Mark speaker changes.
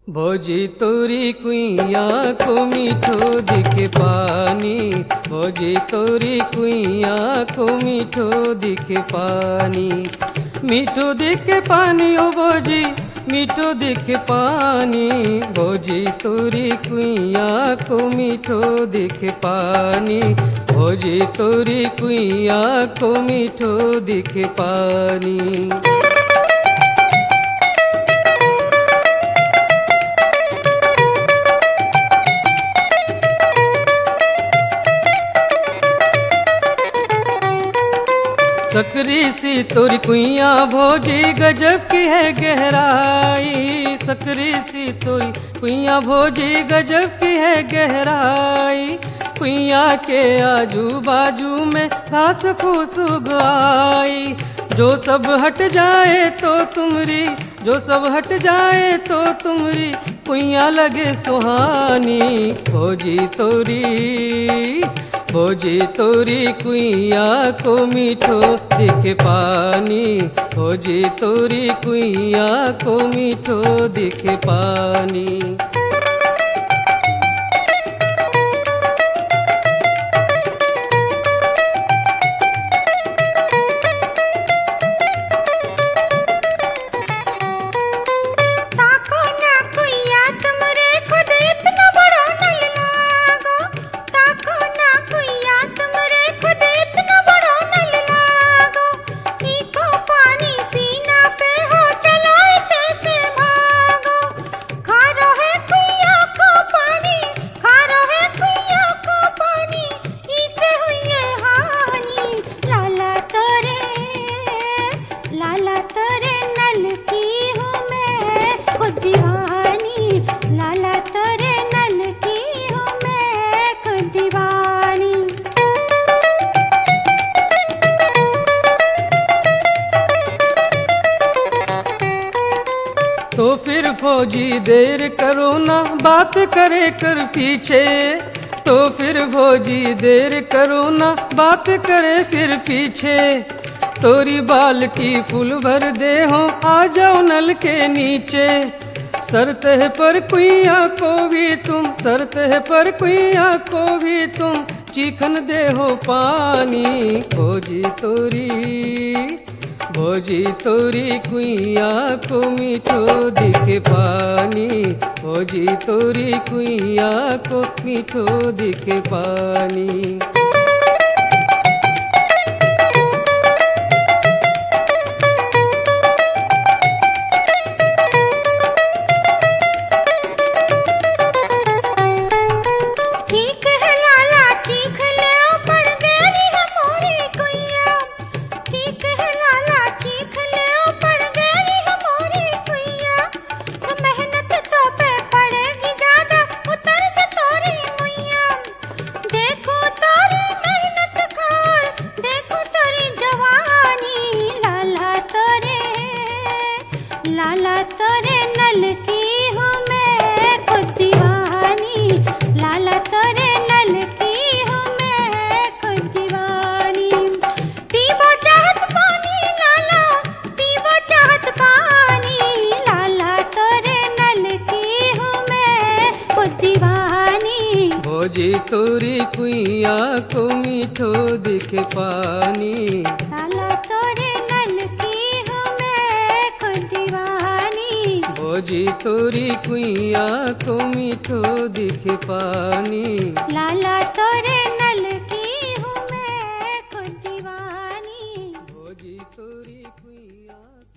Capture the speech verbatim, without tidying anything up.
Speaker 1: भोजी तोरी कुइया को मीठो दिखे पानी, भोजी तोरी कुइया को मीठो दिखे पानी। मीठो दिखे पानी ओ भोजी मीठो दिखे पानी, भोजी तोरी कुइया को मीठो दिखे पानी, भोजी तोरी कुइया को मीठो दिखे पानी। सकरी सी तोरी कुइया भोजी गजब की है गहराई, सकरी सी तोरी कुइया भोजी गजब की है गहराई। कुइया के आजू बाजू में घास फूस उगाई, जो सब हट जाए तो तुमरी, जो सब हट जाए तो तुमरी कुइया लगे सुहानी। भोजी तोरी भोजी तोरी कुइया को मीठो दिखे पानी, भोजी तोरी कुइया को मीठो दिखे पानी। तो फिर भोजी देर करो ना बात करे कर पीछे, तो फिर भोजी देर करो ना बात करे फिर पीछे। तोरी बाल्टी फूल भर दे हो आ जाओ नल के नीचे, शर्त है पर कुइया को भी तुम, शर्त है पर कुइया को भी तुम चीखन दे हो पानी। भोजी तोरी भोजी तोरी कुइया को मीठो दिखे पानी, भोजी तोरी कुइया को मीठो दिखे पानी।
Speaker 2: लाला तोरे नल की हूँ मैं खुद दीवानी, लाला तोरे नल की हूँ मैं खुद दीवानी। पीवो चाहत पानी लाला, पीवो चाहत पानी, लाला तोरे नल की हूँ मैं खुद दीवानी।
Speaker 1: भोजी तोरी कुइया को मीठो दिखे पानी,
Speaker 2: लाला तोरे नल की हूँ मैं खुद दीवानी।
Speaker 1: भोजी तोरी कुइया को मीठो दिखे पानी,
Speaker 2: लाला तोरे नल की हूँ मैं खुद दीवानी।
Speaker 1: भोजी तोरी कुइया